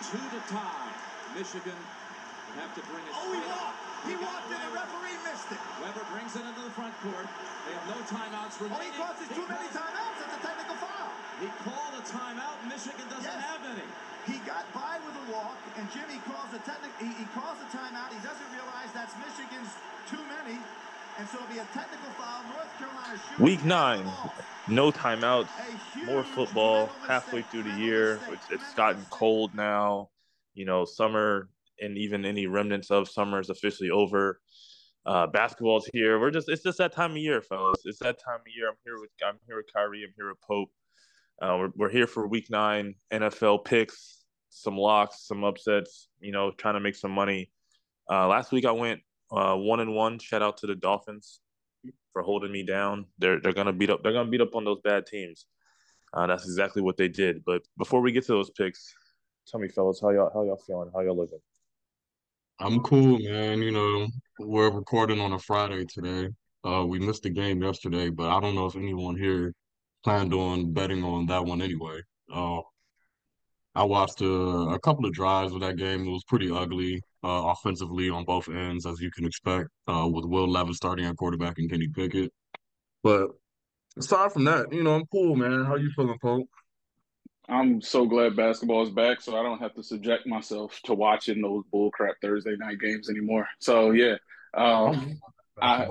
2 to tie. Michigan would have to bring it. Oh, he walked and the referee missed it. Weber brings it into the front court. They have no timeouts remaining. He causes too many timeouts. It's a technical foul. He called a timeout. Michigan doesn't have any. He got by with a walk, and Jimmy calls a he calls a timeout. He doesn't realize that's Michigan's too many, and so it'll be a technical foul. North Carolina shooting. Week 9, no timeouts, more football halfway through the year. It's gotten cold now. You know, summer and even any remnants of summer is officially over. Basketball's here. It's just that time of year, fellas. It's that time of year. I'm here with Kyrie. I'm here with Pope. We're here for Week 9 NFL picks, some locks, some upsets. You know, trying to make some money. Last week I went 1-1. Shout out to the Dolphins for holding me down. They're gonna beat up. They're gonna beat up on those bad teams. That's exactly what they did. But before we get to those picks, tell me, fellas, how y'all feeling? How y'all living? I'm cool, man. You know, we're recording on a Friday today. We missed the game yesterday, but I don't know if anyone here planned on betting on that one anyway. I watched a couple of drives of that game. It was pretty ugly offensively on both ends, as you can expect, with Will Levis starting at quarterback and Kenny Pickett. But aside from that, you know, I'm cool, man. How you feeling, Pope? I'm so glad basketball is back, so I don't have to subject myself to watching those bullcrap Thursday night games anymore. So yeah, I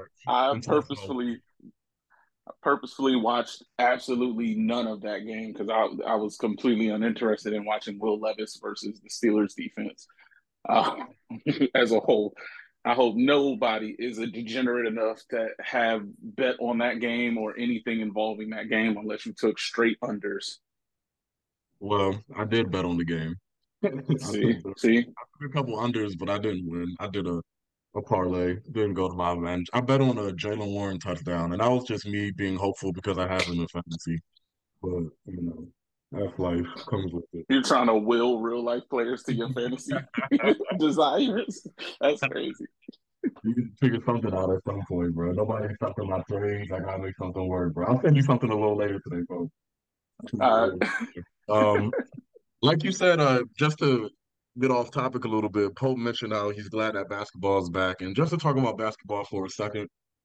purposefully watched absolutely none of that game because I was completely uninterested in watching Will Levis versus the Steelers defense as a whole. I hope nobody is a degenerate enough to have bet on that game or anything involving that game unless you took straight unders. Well, I did bet on the game. See, I took a couple unders, but I didn't win. I did a parlay. Didn't go to my advantage. I bet on a Jaylen Warren touchdown, and that was just me being hopeful because I have him in fantasy. But you know, that's life. Comes with it. You're trying to will real life players to your fantasy desires. That's crazy. You can figure something out at some point, bro. Nobody accepting my trades. I gotta make something work, bro. I'll send you something a little later today, folks. Like you said, just to get off topic a little bit, Pope mentioned how he's glad that basketball is back. And just to talk about basketball for a second,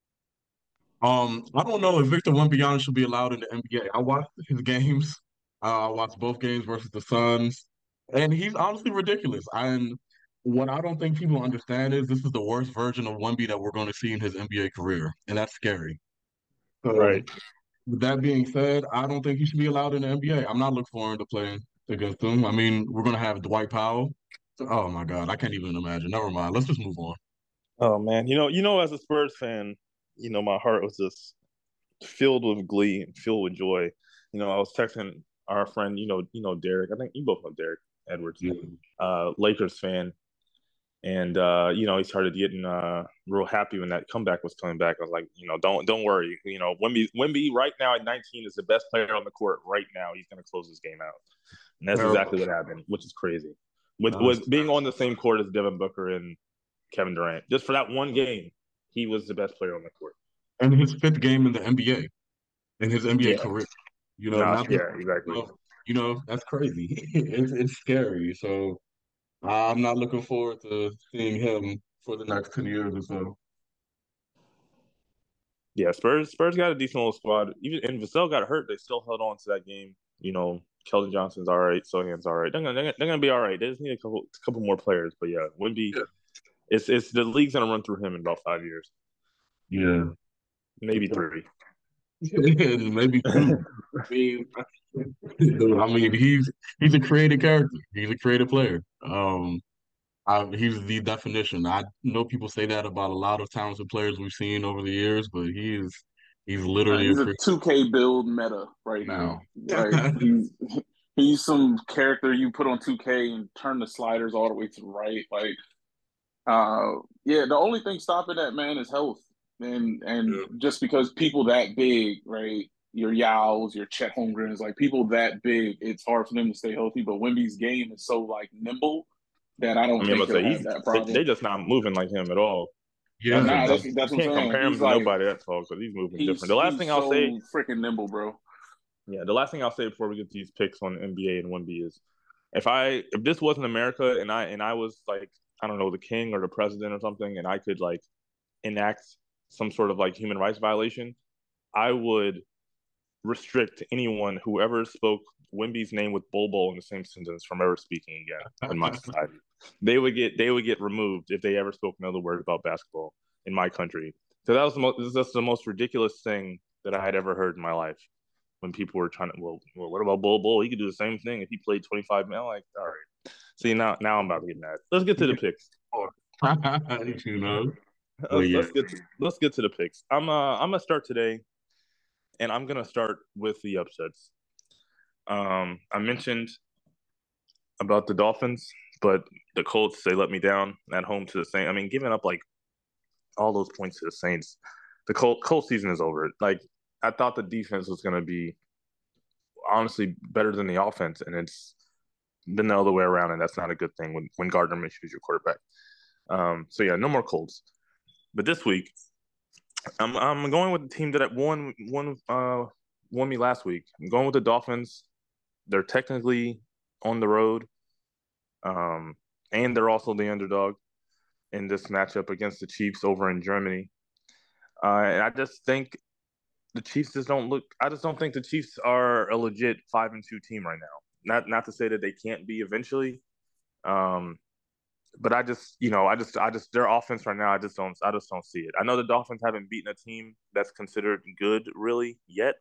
I don't know if Victor Wembanyama should be allowed in the NBA. I watched his games. I watched both games versus the Suns, and he's honestly ridiculous. And what I don't think people understand is this is the worst version of Wemby that we're going to see in his NBA career, and that's scary. So, Right. with that being said, I don't think he should be allowed in the NBA. I'm not looking forward to playing against him. I mean, we're going to have Dwight Powell. Oh my God, I can't even imagine. Never mind. Let's just move on. Oh man, you know, as a Spurs fan, you know, my heart was just filled with glee and filled with joy. You know, I was texting our friend, you know, Derek. I think you both know Derek Edwards, Lakers fan, and you know, he started getting real happy when that comeback was coming back. I was like, you know, don't worry. You know, Wemby right now at 19 is the best player on the court right now. He's going to close this game out, and that's exactly what happened, which is crazy. With being on the same court as Devin Booker and Kevin Durant, just for that one game, he was the best player on the court. And his 5th game in the NBA, in his NBA career. You know, exactly. You know, that's crazy. It's scary. So I'm not looking forward to seeing him for the next 10 years or so. Yeah, Spurs got a decent little squad. Even and Vassell got hurt, they still held on to that game. You know, Keldon Johnson's all right, Sohan's all right. They're gonna be all right. They just need a couple more players. But yeah, Wemby, it's the league's gonna run through him in about 5 years. Yeah, maybe 3. Maybe 2. I mean, he's a creative character. He's a creative player. He's the definition. I know people say that about a lot of talented players we've seen over the years, but he's literally he's a 2K build meta right now. Like he's some character you put on 2K and turn the sliders all the way to the right. Like, the only thing stopping that man is health, and just because people that big, right? Your Yaos, your Chet Holmgrens, like people that big, it's hard for them to stay healthy. But Wemby's game is so like nimble that I don't think he'll have that problem. They just not moving like him at all. Yeah, that's what I'm saying. Can't compare him to nobody that's tall because he's moving different. The last thing I'll say, freaking nimble, bro. Yeah, the last thing I'll say before we get to these picks on NBA and Wemby is, if this wasn't America and I was like, I don't know, the king or the president or something, and I could like enact some sort of like human rights violation, I would restrict anyone who ever spoke Wimby's name with Bol in the same sentence from ever speaking again in my society. They would get removed if they ever spoke another word about basketball in my country. So that's the most ridiculous thing that I had ever heard in my life. When people were trying to, well, what about Bol? He could do the same thing if he played 25 minutes. Like, all right. See, now I'm about to get mad. Let's get to the picks. You know. Let's get to the picks. I'm gonna start today, and I'm gonna start with the upsets. I mentioned about the Dolphins, but the Colts, they let me down at home to the Saints. I mean, giving up like all those points to the Saints, the Colts season is over. Like, I thought the defense was going to be honestly better than the offense, and it's been the other way around, and that's not a good thing when Gardner Minshew is your quarterback. So yeah, no more Colts. But this week, I'm going with the team that won me last week. I'm going with the Dolphins. They're technically on the road, and they're also the underdog in this matchup against the Chiefs over in Germany. And I just think the Chiefs just don't look. I just don't think the Chiefs are a legit 5-2 team right now. Not to say that they can't be eventually, but I just their offense right now. I just don't see it. I know the Dolphins haven't beaten a team that's considered good really yet.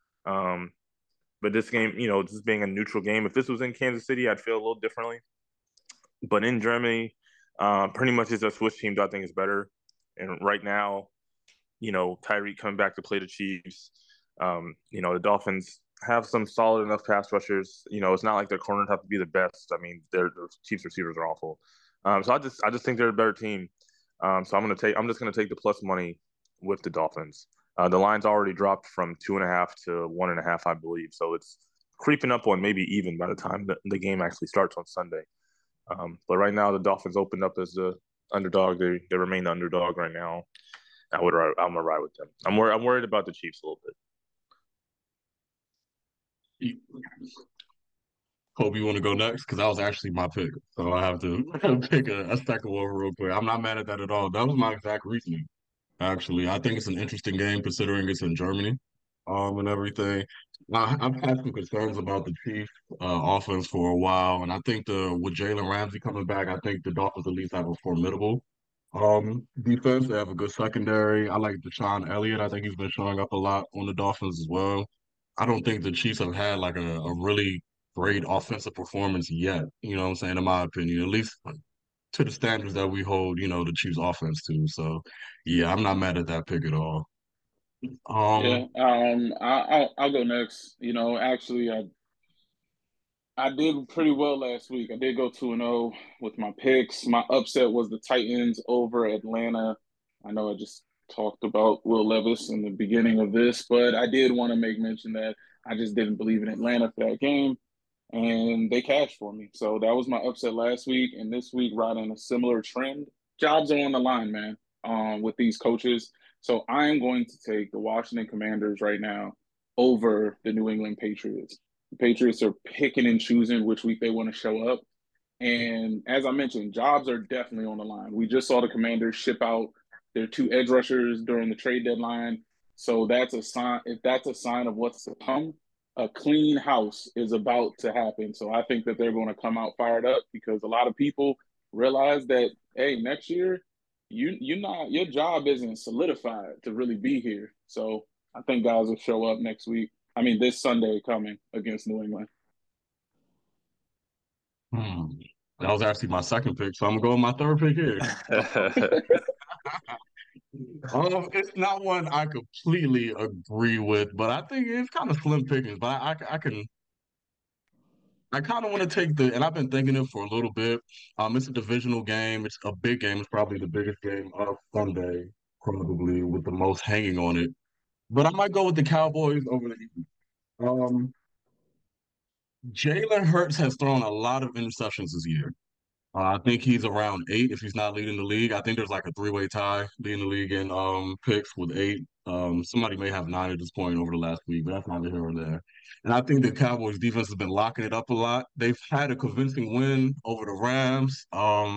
But this game, this being a neutral game, if this was in Kansas City, I'd feel a little differently. But in Germany, pretty much it's a Swiss team that I think is better. And right now, Tyreek coming back to play the Chiefs. The Dolphins have some solid enough pass rushers. It's not like their corners have to be the best. I mean, their Chiefs receivers are awful. So I just think they're a better team. So I'm just gonna take the plus money with the Dolphins. The line's already dropped from 2.5 to 1.5, I believe. So it's creeping up on maybe even by the time the game actually starts on Sunday. But right now, the Dolphins opened up as the underdog. They remain the underdog right now. I'm gonna ride with them. I'm worried about the Chiefs a little bit. Kobe, you want to go next? Because that was actually my pick. So I have to pick a second one real quick. I'm not mad at that at all. That was my exact reasoning. Actually, I think it's an interesting game considering it's in Germany, and everything. I've had some concerns about the Chiefs offense for a while, and I think with Jalen Ramsey coming back, I think the Dolphins at least have a formidable defense. They have a good secondary. I like Deshaun Elliott. I think he's been showing up a lot on the Dolphins as well. I don't think the Chiefs have had like a really great offensive performance yet. You know what I'm saying? In my opinion, at least to the standards that we hold, the Chiefs offense to. So yeah, I'm not mad at that pick at all. Yeah, I'll go next. Actually, I did pretty well last week. I did go 2-0 with my picks. My upset was the Titans over Atlanta. I know I just talked about Will Levis in the beginning of this, but I did want to make mention that I just didn't believe in Atlanta for that game, and they cashed for me. So that was my upset last week, and this week riding a similar trend. Jobs are on the line, man, with these coaches. So I am going to take the Washington Commanders right now over the New England Patriots. The Patriots are picking and choosing which week they want to show up. And as I mentioned, jobs are definitely on the line. We just saw the Commanders ship out their 2 edge rushers during the trade deadline. So that's a sign. If that's a sign of what's to come, a clean house is about to happen. So I think that they're going to come out fired up because a lot of people realize that, hey, next year, your job isn't solidified to really be here. So I think guys will show up next week. I mean, this Sunday coming against New England. That was actually my second pick, so I'm gonna go with my third pick here. It's not one I completely agree with, but I think it's kind of slim pickings. But I kind of want to take and I've been thinking it for a little bit. It's a divisional game. It's a big game. It's probably the biggest game of Sunday, probably with the most hanging on it. But I might go with the Cowboys over the Eagles. Jalen Hurts has thrown a lot of interceptions this year. I think he's around 8 if he's not leading the league. I think there's like a 3-way tie leading the league in picks with 8. Somebody may have 9 at this point over the last week, but that's neither here or there. And I think the Cowboys defense has been locking it up a lot. They've had a convincing win over the Rams.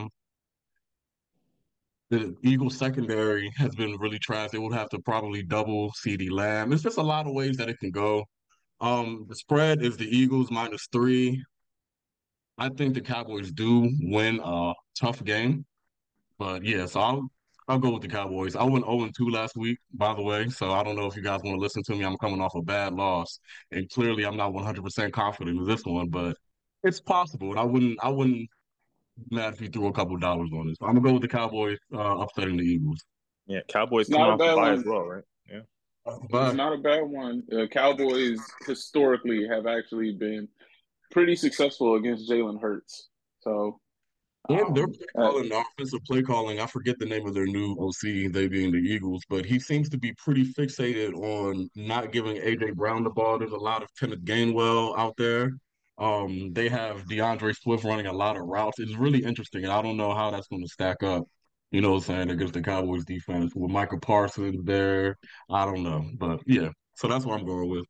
The Eagles secondary has been really trash. They would have to probably double CeeDee Lamb. It's just a lot of ways that it can go. The spread is the Eagles -3. I think the Cowboys do win a tough game, but yeah, so I'll go with the Cowboys. I went 0-2 last week, by the way, so I don't know if you guys want to listen to me. I'm coming off a bad loss, and clearly I'm not 100% confident in this one, but it's possible. And I wouldn't be mad if you threw a couple dollars on this. I'm gonna go with the Cowboys upsetting the Eagles. Yeah, Cowboys It's coming not a off the bad bye as one. well, right? Yeah. It's Bye. not a bad one. Cowboys historically have actually been pretty successful against Jalen Hurts. So, And their um, play uh, calling, the offensive play calling, I forget the name of their new OC, they being the Eagles, but he seems to be pretty fixated on not giving AJ Brown the ball. There's a lot of Kenneth Gainwell out there. They have DeAndre Swift running a lot of routes. It's really interesting, and I don't know how that's going to stack up, you know what I'm saying, against the Cowboys defense with Michael Parsons there. I don't know. But yeah, so that's what I'm going with.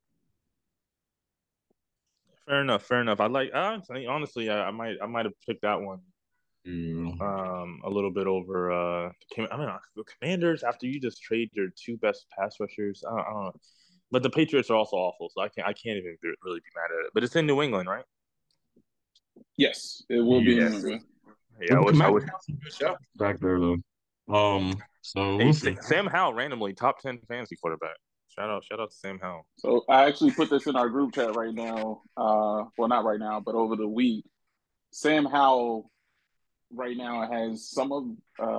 Fair enough. Fair enough. Honestly, I might have picked that one Yeah. a little bit over the Commanders after you just trade your two best pass rushers. I don't know. But the Patriots are also awful, so I can't even really be mad at it. But it's in New England, right? yes, it will be in Yeah. New England. Yeah, But I the wish I Commanders wish got some good shots back there though. So Hey, we'll see. Sam Howell randomly top 10 fantasy quarterback. Shout out to Sam Howell. So I actually put this in our group chat right now. Well, not right now, but over the week. Sam Howell right now has some of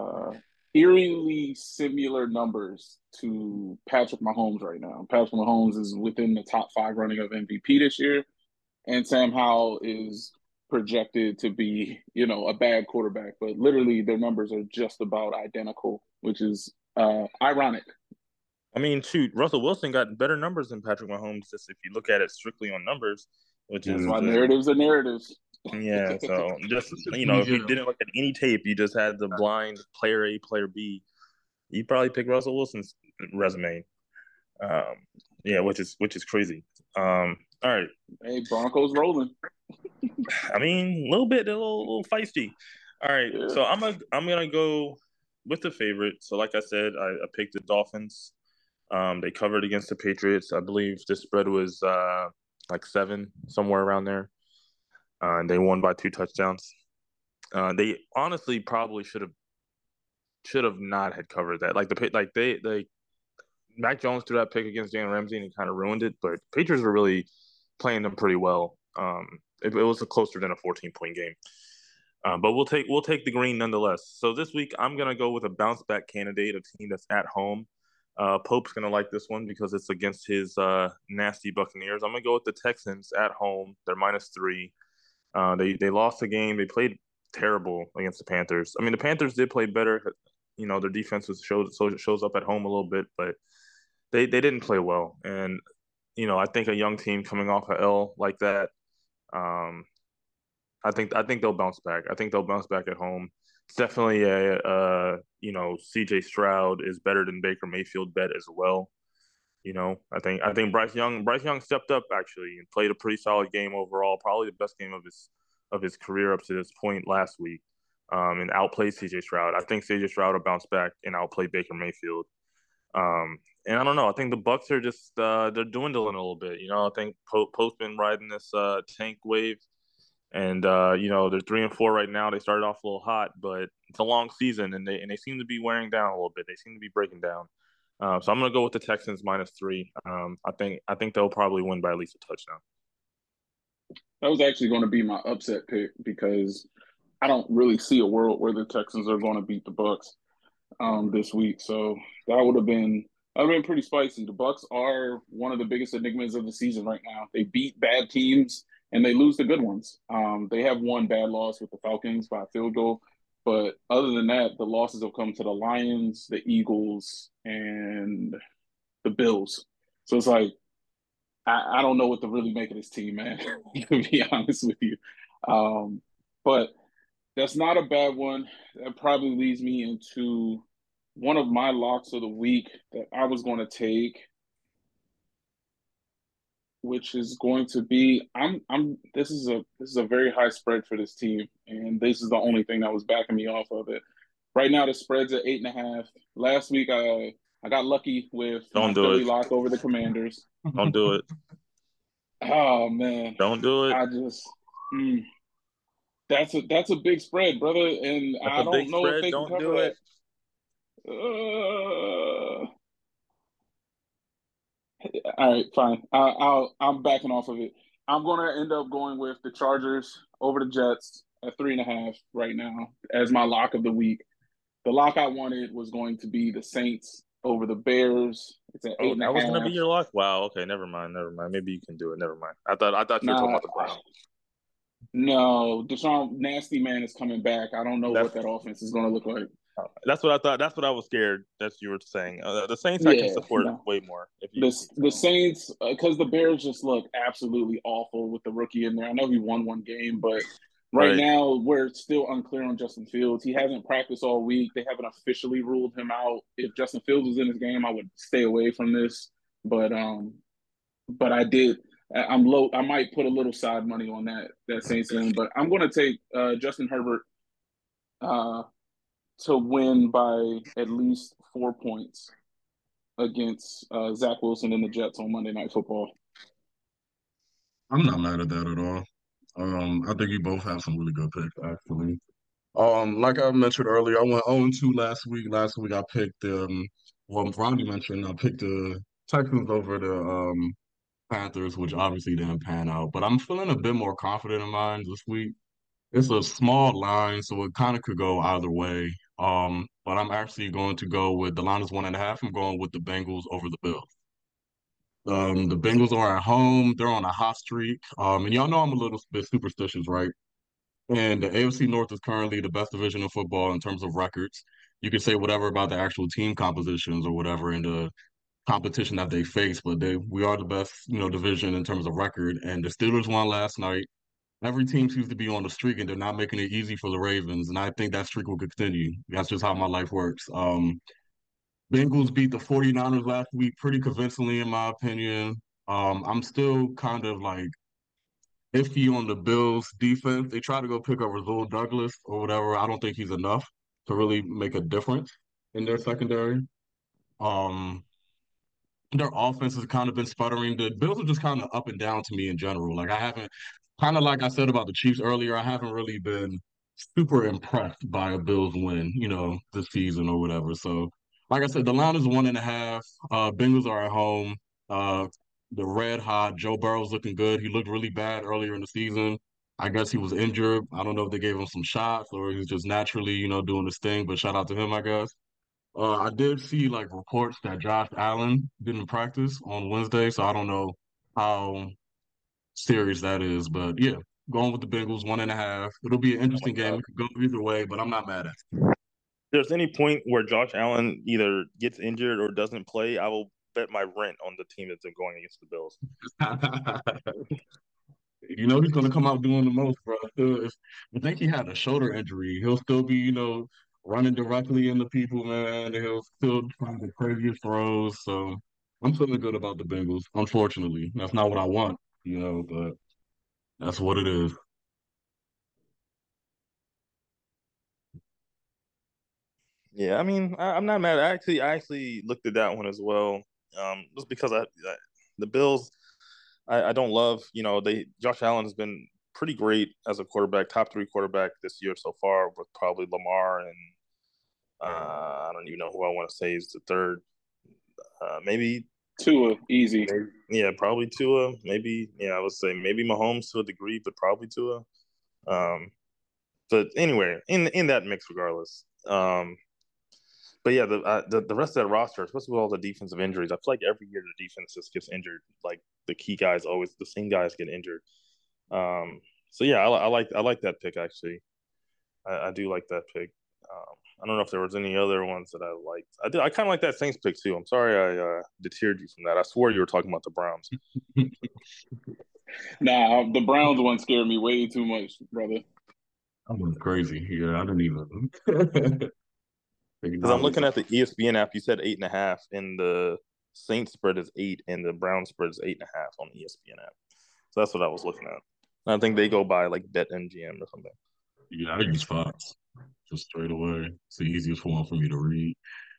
eerily similar numbers to Patrick Mahomes right now. Patrick Mahomes is within the top 5 running of MVP this year, and Sam Howell is projected to be, a bad quarterback. But literally, their numbers are just about identical, which is ironic. I mean, shoot, Russell Wilson got better numbers than Patrick Mahomes just if you look at it strictly on numbers, which That's is why narratives are narratives. yeah. So just if Yeah. you didn't look at any tape, you just had the blind player A, player B. You probably pick Russell Wilson's resume. Um, yeah, which is crazy. All right. Hey, Broncos rolling. I mean, a little feisty. All right, Yeah. so I'm gonna go with the favorite. So, like I said, I picked the Dolphins. They covered against the Patriots. I believe the spread was like 7, somewhere around there. And they won by 2 touchdowns. They honestly probably should have not had covered that. They Mac Jones threw that pick against Jalen Ramsey and he kind of ruined it. But Patriots were really playing them pretty well. It was closer than a 14-point game. But we'll take the green nonetheless. So this week I'm gonna go with a bounce back candidate, a team that's at home. Pope's gonna like this one because it's against his nasty Buccaneers. I'm gonna go with the Texans at home. They're -3. They lost the game. They played terrible against the Panthers. I mean, the Panthers did play better. Their defense shows up at home a little bit, but they didn't play well. And I think a young team coming off a L like that, um, I think they'll bounce back. I think they'll bounce back at home. It's definitely CJ Stroud is better than Baker Mayfield bet as well. I think Bryce Young stepped up actually and played a pretty solid game overall, probably the best game of his career up to this point last week. And outplayed CJ Stroud. I think CJ Stroud will bounce back and outplay Baker Mayfield. And I don't know. I think the Bucks are just they're dwindling a little bit. I think Pope's been riding this tank wave, and they're 3-4 right now. They started off a little hot, but it's a long season, and they seem to be wearing down a little bit. They seem to be breaking down. So I'm gonna go with the Texans -3. I think they'll probably win by at least a touchdown. That was actually going to be my upset pick because I don't really see a world where the Texans are going to beat the Bucks this week. So that would have been pretty spicy. The Bucks are one of the biggest enigmas of the season right now. They beat bad teams and they lose the good ones. They have one bad loss with the Falcons by a field goal, but other than that, the losses have come to the Lions, the Eagles, and the Bills. So it's like I don't know what to really make of this team, man. To be honest with you, but that's not a bad one. That probably leads me into one of my locks of the week that I was going to take, which is going to be this is a very high spread for this team, and this is the only thing that was backing me off of it. Right now the spread's at 8.5. Last week I got lucky with Don't my do Philly it. lock over the Commanders. Don't do it. Oh man. Don't do it. I just that's a big spread, brother, and That's I a big don't know if spread. they can Don't cover do that. it. All right, fine. I'm backing off of it. I'm gonna end up going with the Chargers over the Jets at 3.5 right now as my lock of the week. The lock I wanted was going to be the Saints over the Bears. It's at eight Oh, and a that was gonna be half. your lock. Wow. Okay. Never mind. Never mind. Maybe you can do it. Never mind. I thought you were talking Nah, about the Browns. no, Deshaun Nasty Man is coming back. I don't know what That's that offense is going to look like. that's what I thought. That's what I was scared that you were saying. The Saints I can Yeah, support no. way more if you. The Saints, because the Bears just look absolutely awful with the rookie in there. I know he won one game, but right Right. now we're still unclear on Justin Fields. He hasn't practiced all week. They haven't officially ruled him out. If Justin Fields was in this game, I would stay away from this. But I did. I'm low. I might put a little side money on that Saints game, but I'm going to take Justin Herbert uh, to win by at least 4 points against Zach Wilson and the Jets on Monday Night Football. I'm not mad at that at all. I think you both have some really good picks, actually. Like I mentioned earlier, I went 0-2 last week. Last week I picked well, Ronnie mentioned I picked the Texans over the Panthers, which obviously didn't pan out. But I'm feeling a bit more confident in mine this week. It's a small line, so it kind of could go either way. But I'm actually going to go with the line is 1.5. I'm going with the Bengals over the Bills. The Bengals are at home. They're on a hot streak. And y'all know I'm a little bit superstitious, right? And the AFC North is currently the best division in football in terms of records. You can say whatever about the actual team compositions or whatever in the competition that they face, but we are the best, division in terms of record. And the Steelers won last night. Every team seems to be on the streak, and they're not making it easy for the Ravens. And I think that streak will continue. That's just how my life works. Bengals beat the 49ers last week pretty convincingly, in my opinion. I'm still kind of like iffy on the Bills defense. They try to go pick up Rasul Douglas or whatever. I don't think he's enough to really make a difference in their secondary. Um, their offense has kind of been sputtering. The Bills are just kind of up and down to me in general. Like I haven't, kind of like I said about the Chiefs earlier, I haven't really been super impressed by a Bills win, this season or whatever. So, like I said, the line is 1.5. Bengals are at home. Uh, the red hot. Joe Burrow's looking good. He looked really bad earlier in the season. I guess he was injured. I don't know if they gave him some shots or he's just naturally, doing his thing. But shout out to him, I guess. I did see like reports that Josh Allen didn't practice on Wednesday, so I don't know how serious that is. But yeah, going with the Bengals 1.5. It'll be an Oh my interesting game. God. It could go either way, but I'm not mad at If there's any point where Josh Allen either gets injured or doesn't play, I will bet my rent on the team that's going against the Bills. it. He's gonna come out doing the most, bro. I think he had a shoulder injury. He'll still be, running directly into people, man. He'll still try the craziest throws. So I'm feeling good about the Bengals. Unfortunately, that's not what I want, but that's what it is. Yeah, I mean, I'm not mad. I actually looked at that one as well. Just because the Bills, I don't love. Josh Allen has been pretty great as a quarterback, top three quarterback this year so far, with probably Lamar and I don't even know who I want to say is the third. Maybe Tua, easy. yeah, probably Tua. Maybe yeah, I would say maybe Mahomes to a degree, but probably Tua. Um, but anyway, in that mix, regardless. But yeah, the rest of that roster, especially with all the defensive injuries, I feel like every year the defense just gets injured. Like the key guys always, the same guys get injured. So yeah, I like that pick actually. I do like that pick. I don't know if there was any other ones that I liked. I kind of like that Saints pick too. I'm sorry I deterred you from that. I swore you were talking about the Browns. Nah, the Browns one scared me way too much, brother. I went crazy. Yeah, I didn't even. Because I'm looking at the ESPN app. You said 8.5, and the Saints spread is 8, and the Browns spread is 8.5 on the ESPN app. So that's what I was looking at. I think they go by like BetMGM or something. Yeah, I use Fox just straight away. It's the easiest one for me to read.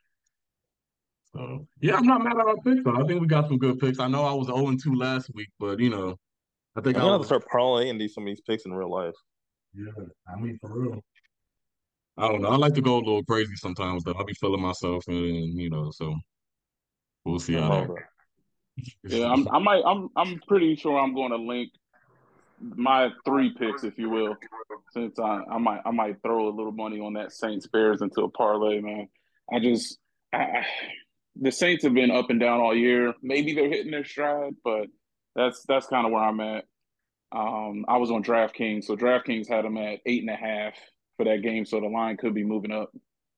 So yeah, I'm not mad at our picks though. I think we got some good picks. I know I was 0-2 last week, but I think I'm gonna have to start parlaying some of these picks in real life. Yeah, I mean for real. I don't know. I like to go a little crazy sometimes though. I'll be feeling myself and so we'll see how that. Yeah, I'm pretty sure I'm going to link my 3 picks, if you will, since I might throw a little money on that Saints Bears into a parlay, man. The Saints have been up and down all year. Maybe they're hitting their stride, but that's kind of where I'm at. I was on DraftKings, so DraftKings had them at 8.5 for that game, so the line could be moving up.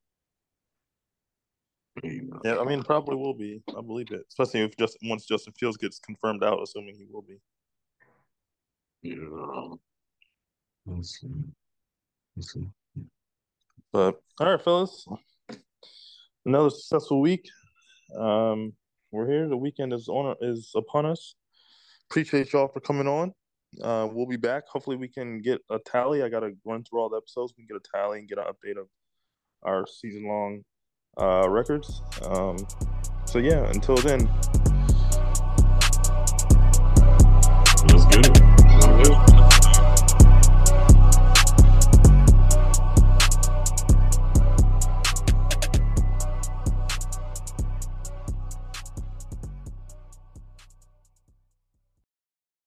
Yeah, I mean, probably will be. I believe it, especially if once Justin Fields gets confirmed out, assuming he will be. Yeah. Let's see. But all right, fellas, another successful week. We're here. The weekend is upon us. Appreciate y'all for coming on. We'll be back. Hopefully, we can get a tally. I gotta run through all the episodes. We can get a tally and get an update of our season-long records. So yeah, until then. Let's get it.